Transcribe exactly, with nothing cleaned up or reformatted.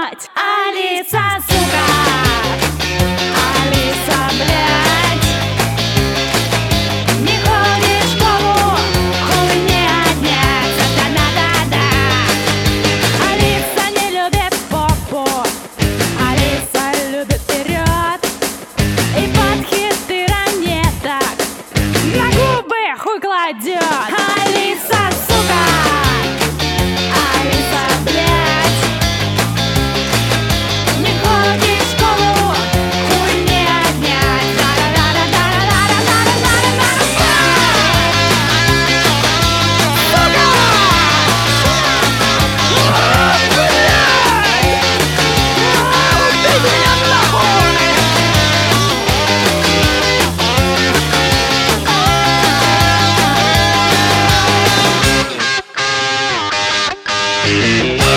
делать? Алиса, сука! Алиса, блядь! Не ходишь в школу, хуй не отняться, да-да-да-да! Алиса не любит попу, Алиса любит вперед и под хиты ранеток на губы хуй кладет. Алиса, сука! Алиса, блядь! Не ходишь в школу, хуй не отнять, да-да-да-да-да-да-да-да-да-да-да-да! Сука! Убейте меня нахуй!